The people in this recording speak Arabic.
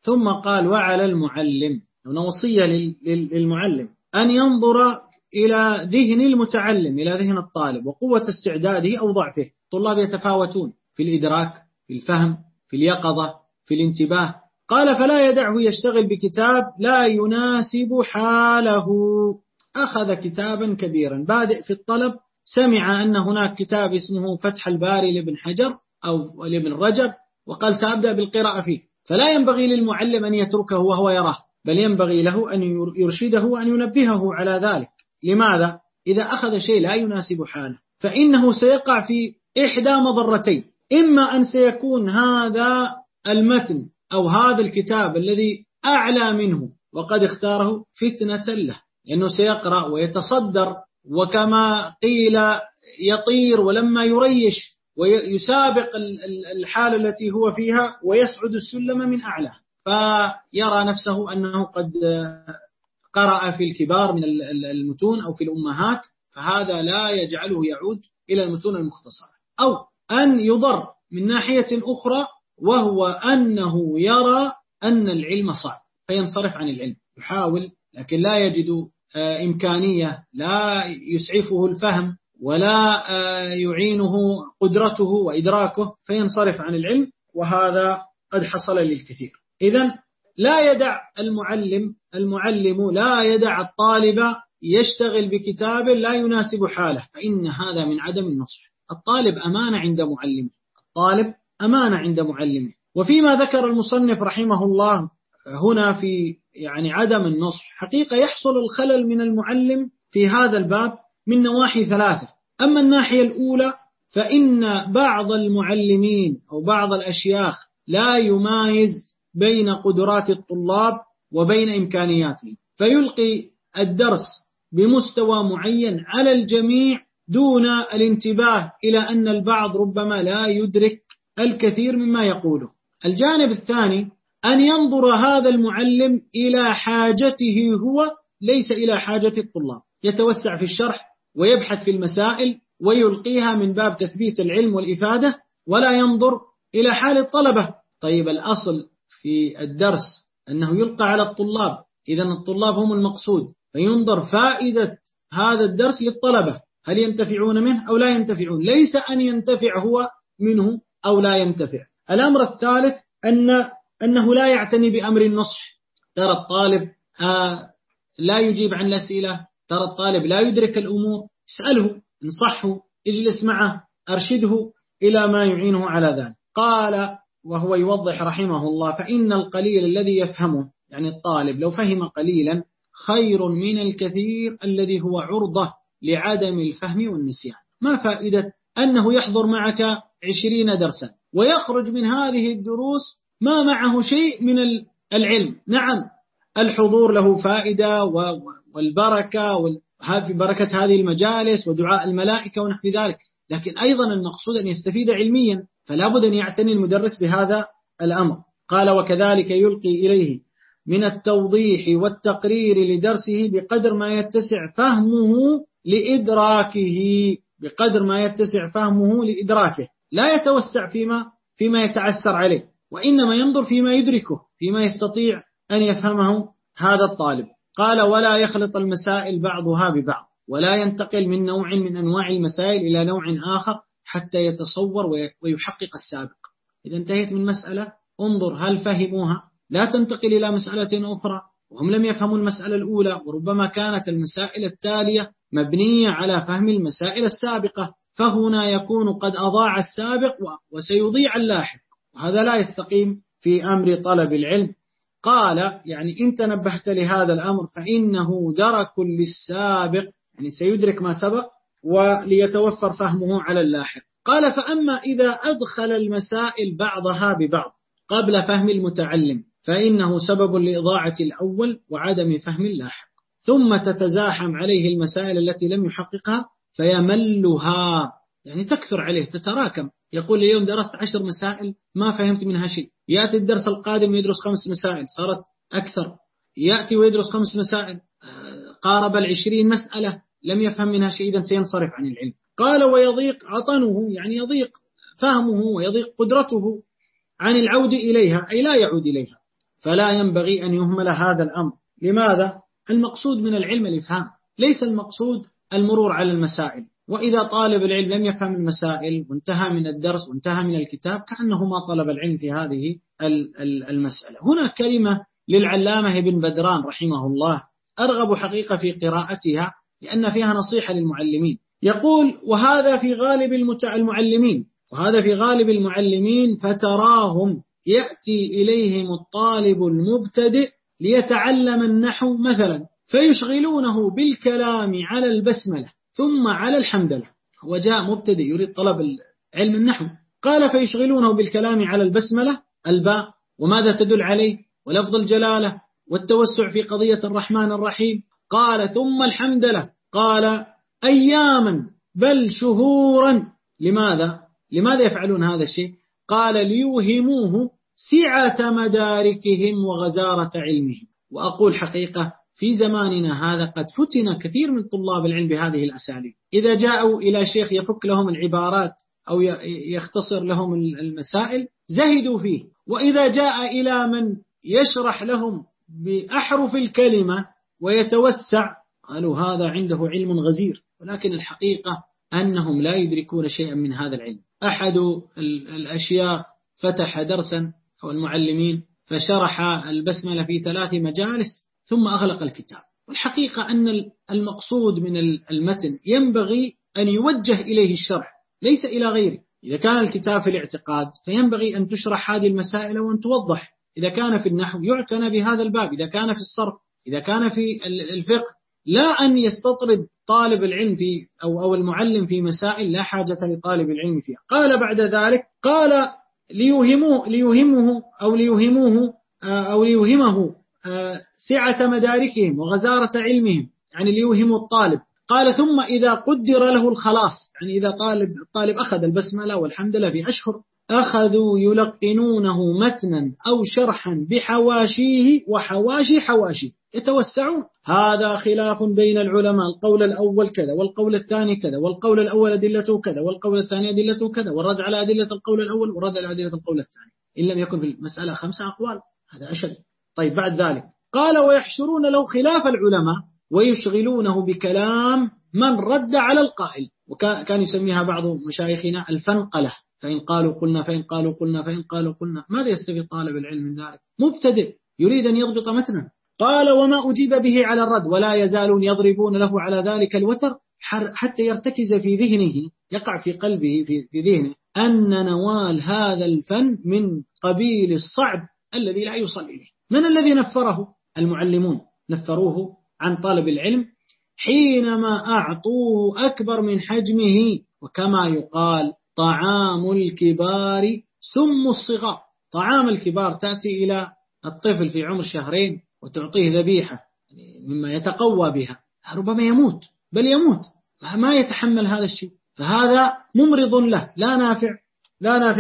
ثم قال وعلى المعلم، هنا وصية للمعلم أن ينظر إلى ذهن المتعلم، إلى ذهن الطالب وقوة استعداده أو ضعفه. الطلاب يتفاوتون في الإدراك، في الفهم، في اليقظة، في الانتباه. قال فلا يدعه يشتغل بكتاب لا يناسب حاله. أخذ كتابا كبيرا بادئ في الطلب، سمع أن هناك كتاب اسمه فتح الباري لابن حجر أو لابن رجب، وقال سأبدأ بالقراءة فيه. فلا ينبغي للمعلم أن يتركه وهو يراه، بل ينبغي له أن يرشده وأن ينبهه على ذلك. لماذا؟ إذا أخذ شيء لا يناسب حاله فإنه سيقع في إحدى مضرتين: إما أن سيكون هذا المتن أو هذا الكتاب الذي أعلى منه وقد اختاره فتنة له، لأنه سيقرأ ويتصدر، وكما قيل يطير ولما يريش، ويسابق الحالة التي هو فيها ويسعد السلم من أعلى، فيرى نفسه أنه قد قرأ في الكبار من المتون أو في الأمهات، فهذا لا يجعله يعود إلى المتون المختصرة. أو أن يضر من ناحية أخرى، وهو أنه يرى أن العلم صعب فينصرف عن العلم، يحاول لكن لا يجد إمكانية، لا يسعفه الفهم ولا يعينه قدرته وإدراكه، فينصرف عن العلم، وهذا قد حصل للكثير. إذن لا يدع المعلم لا يدع الطالب يشتغل بكتاب لا يناسب حاله، فإن هذا من عدم النصح. الطالب أمانة عند معلمه. وفيما ذكر المصنف رحمه الله هنا في عدم النصح، حقيقة يحصل الخلل من المعلم في هذا الباب من نواحي ثلاثة. أما الناحية الأولى فإن بعض المعلمين أو بعض الأشياخ لا يمايز بين قدرات الطلاب وبين إمكانياتهم، فيلقي الدرس بمستوى معين على الجميع دون الانتباه إلى أن البعض ربما لا يدرك الكثير مما يقوله. الجانب الثاني أن ينظر هذا المعلم إلى حاجته هو ليس إلى حاجة الطلاب، يتوسع في الشرح ويبحث في المسائل ويلقيها من باب تثبيت العلم والإفادة، ولا ينظر إلى حال الطلبة. طيب الأصل في الدرس أنه يلقى على الطلاب، إذن الطلاب هم المقصود، فينظر فائدة هذا الدرس للطلبة، هل ينتفعون منه أو لا ينتفعون، ليس أن ينتفع هو منه أو لا ينتفع. الأمر الثالث أنه لا يعتني بأمر النصح. ترى الطالب لا يجيب عن الأسئلة، ترى الطالب لا يدرك الأمور، اسأله، انصحه، اجلس معه، أرشده إلى ما يعينه على ذلك. قال وهو يوضح رحمه الله: فإن القليل الذي يفهمه، يعني الطالب لو فهم قليلا خير من الكثير الذي هو عرضة لعدم الفهم والنسيان. ما فائدة أنه يحضر معك 20 درسا ويخرج من هذه الدروس ما معه شيء من العلم؟ نعم الحضور له فائدة والبركة بركة هذه المجالس ودعاء الملائكة ونحو ذلك، لكن أيضا المقصود أن يستفيد علميا، فلا بد أن يعتني المدرس بهذا الأمر. قال وكذلك يلقي إليه من التوضيح والتقرير لدرسه بقدر ما يتسع فهمه لإدراكه، لا يتوسع فيما يتعثر عليه، وإنما ينظر فيما يدركه، فيما يستطيع أن يفهمه هذا الطالب. قال ولا يخلط المسائل بعضها ببعض، ولا ينتقل من نوع من أنواع المسائل إلى نوع آخر حتى يتصور ويحقق السابق. إذا انتهيت من مسألة انظر هل فهموها، لا تنتقل إلى مسألة أخرى وهم لم يفهموا المسألة الأولى، وربما كانت المسائل التالية مبنية على فهم المسائل السابقة، فهنا يكون قد أضاع السابق وسيضيع اللاحق، وهذا لا يستقيم في أمر طلب العلم. قال يعني إن تنبهت لهذا الأمر فإنه درك للسابق، يعني سيدرك ما سبق وليتوفر فهمه على اللاحق. قال فأما إذا أدخل المسائل بعضها ببعض قبل فهم المتعلم فإنه سبب لإضاعة الأول وعدم فهم اللاحق، ثم تتزاحم عليه المسائل التي لم يحققها فيملها، يعني تكثر عليه تتراكم. يقول اليوم درست 10 مسائل ما فهمت منها شيء، يأتي الدرس القادم يدرس 5 مسائل صارت أكثر، يأتي ويدرس 5 مسائل قارب 20 مسألة لم يفهم منها شيء، إذن سينصرف عن العلم. قال ويضيق عطنه، يعني يضيق فهمه ويضيق قدرته عن العود إليها، أي لا يعود إليها، فلا ينبغي أن يهمل هذا الأمر. لماذا؟ المقصود من العلم الإفهام، ليس المقصود المرور على المسائل. وإذا طالب العلم لم يفهم المسائل وانتهى من الدرس وانتهى من الكتاب كأنه ما طلب العلم في هذه المسألة. هنا كلمة للعلامة ابن بدران رحمه الله أرغب حقيقة في قراءتها لأن فيها نصيحة للمعلمين. يقول: وهذا في غالب المعلمين فتراهم يأتي إليهم الطالب المبتدئ ليتعلم النحو مثلا فيشغلونه بالكلام على البسملة ثم على الحمدلة. هو جاء مبتدئ يريد طلب علم النحو، قال فيشغلونه بالكلام على البسملة، الباء وماذا تدل عليه ولفظ الجلالة والتوسع في قضية الرحمن الرحيم، قال ثم الحمدلة، قال أياما بل شهورا. لماذا يفعلون هذا الشيء؟ قال ليوهموه سعة مداركهم وغزارة علمهم. وأقول حقيقة في زماننا هذا قد فتن كثير من طلاب العلم بهذه الأساليب. إذا جاءوا إلى شيخ يفك لهم العبارات أو يختصر لهم المسائل زهدوا فيه، وإذا جاء إلى من يشرح لهم بأحرف الكلمة ويتوسع قالوا هذا عنده علم غزير. ولكن الحقيقة أنهم لا يدركون شيئا من هذا العلم. أحد الأشياخ فتح درسا أو المعلمين فشرح البسملة في 3 مجالس ثم أغلق الكتاب. والحقيقة أن المقصود من المتن ينبغي أن يوجه إليه الشرح ليس إلى غيره. إذا كان الكتاب في الاعتقاد فينبغي أن تشرح هذه المسائل وأن توضح. إذا كان في النحو يعتنى بهذا الباب، إذا كان في الصرف، إذا كان في الفقه، لا أن يستطرد طالب العلم أو المعلم في مسائل لا حاجة لطالب العلم فيها. قال بعد ذلك قال ليوهمه سعة مداركهم وغزارة علمهم، يعني ليوهموا الطالب. قال ثم إذا قدر له الخلاص، يعني إذا الطالب أخذ البسملة والحمد لله في أشهر أخذوا يلقنونه متنا أو شرحا بحواشيه وحواشي يتوسعون. هذا خلاف بين العلماء، القول الأول كذا والقول الثاني كذا، والقول الأول أدلته كذا والقول الثاني أدلته كذا، والرد على أدلة القول الأول والرد على أدلة القول الثاني، إن لم يكن في المسألة 5 أقوال، هذا أشد. طيب بعد ذلك قال ويحشرون له خلاف العلماء ويشغلونه بكلام من رد على القائل. وكان يسميها بعض مشايخنا الفنقلة، فإن قالوا قلنا فإن قالوا قلنا فإن قالوا قلنا. ماذا يستفيد طالب العلم من ذلك؟ مبتدئ يريد أن يضبط متنا. قال وما أجيب به على الرد ولا يزالون يضربون له على ذلك الوتر حتى يرتكز في ذهنه، يقع في قلبه في ذهنه أن نوال هذا الفن من قبيل الصعب الذي لا يوصل إليه. من الذي نفره؟ المعلمون نفروه عن طالب العلم حينما أعطوه أكبر من حجمه. وكما يقال طعام الكبار سم الصغار. طعام الكبار تأتي إلى الطفل في عمر 2 شهر وتعطيه ذبيحة مما يتقوى بها، ربما يموت، بل يموت، ما يتحمل هذا الشيء، فهذا ممرض له لا نافع